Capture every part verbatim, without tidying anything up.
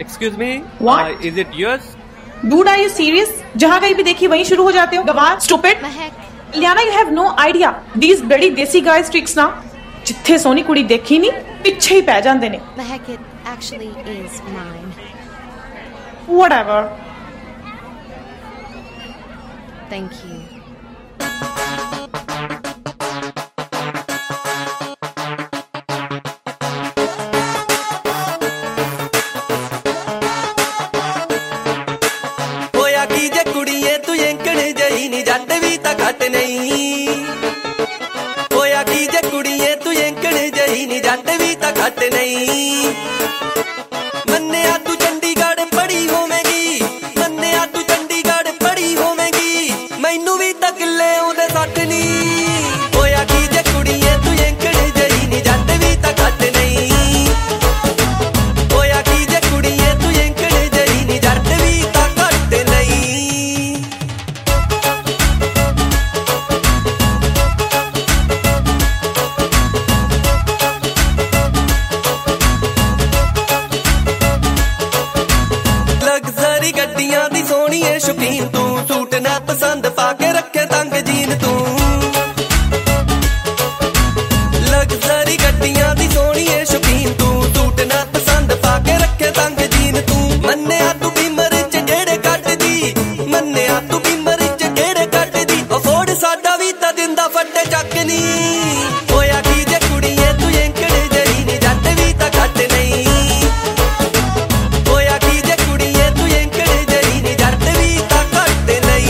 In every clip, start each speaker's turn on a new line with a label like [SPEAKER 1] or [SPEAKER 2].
[SPEAKER 1] Excuse me?
[SPEAKER 2] What?
[SPEAKER 1] Uh, is it yours?
[SPEAKER 2] Dude, are you serious? जहाँ कहीं भी देखी वहीं शुरू हो जाते हो. गवार, stupid.
[SPEAKER 3] Mahak.
[SPEAKER 2] Liana, you have no idea. These bloody desi guys tricks ना. जिथे सोनी कुड़ी देखी नहीं, पिछे ही पै जांदे ने.
[SPEAKER 3] महक, it actually is mine.
[SPEAKER 2] Whatever.
[SPEAKER 3] Thank you.
[SPEAKER 4] शौकीन तू सूट ना पसंद पाके रखे तंग जीन तू लग्जरी गड्डियां दी सोहणीए शौकीन तू सूट ना पसंद पाके रखे तंग जीन तू मन्निया तू बीमर च जेड़े कट दी मन्निया तू बीमर च जेड़े कट दी अफोर्ड साडा भी ता दिंदा फट्टे चक नी होया की जे कुड़ीए तू एंकड़े जरी नी जट भी ता घट नहीं होया की जे कुड़ीए तू एंकड़े जरी नी जट भी ता घट नहीं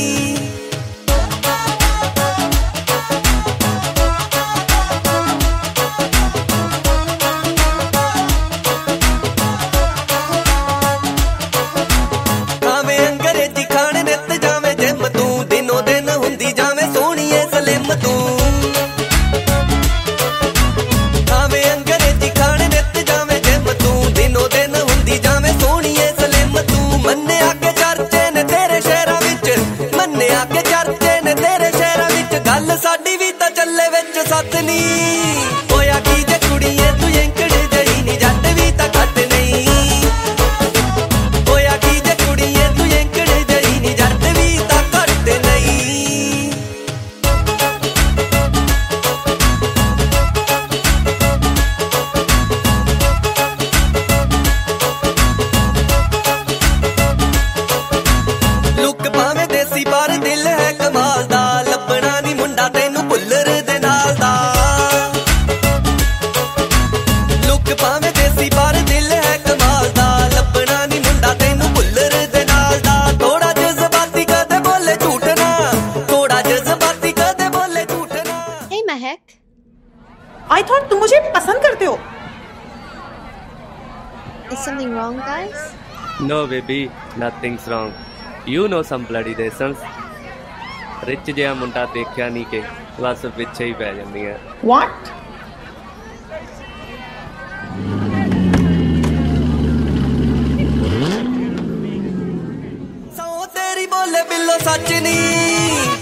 [SPEAKER 4] खावे अंग्रेजी खाने नित जावे जिम तू दिनों दिन हुंदी जावे सोहणीए सलिम तू खावे अंग्रेजी खाने नित जावे जिम तू दिनों दिन हुंदी जावे सोहणीए सलिम तू मन्निया के चर्चे ने तेरे शहरां विच मन्निया के चर्चे ने तेरे शहरां विच गल साडी भी तां चले विच सत नी होया की जे कुड़ीए तू एंकड़े जरी नी जट भी तां घट नहीं होया की जे कुड़ीए तू एंकड़े जरी नी जट भी तां घट नहीं लुक भावे देसी पर दिल है कमाल दा लभना नी मुंडा तैनू भुल्लर दे नाल दा लुक भावे देसी पर दिल है कमाल दा लभना नी मुंडा तैनू भुल्लर दे नाल दा थोड़ा जज्बाती कदे बोले झूठ ना थोड़ा जज्बाती कदे बोले झूठ ना
[SPEAKER 3] Hey महक.
[SPEAKER 2] I thought तुम मुझे पसंद करते हो.
[SPEAKER 3] Is something wrong, guys?
[SPEAKER 1] No, baby, nothing's wrong. You know some bloody lessons. Rich ਜਿਹਾ ਮੁੰਡਾ ਦੇਖਿਆ ਨਹੀਂ ਕਿ ਬਸ ਪਿੱਛੇ ਹੀ ਪੈ ਜਾਂਦੀਆਂ.
[SPEAKER 2] What?
[SPEAKER 4] ਸੌ ਤੇਰੀ ਬੋਲੇ ਬਿੱਲੋ ਸੱਚ ਨੀ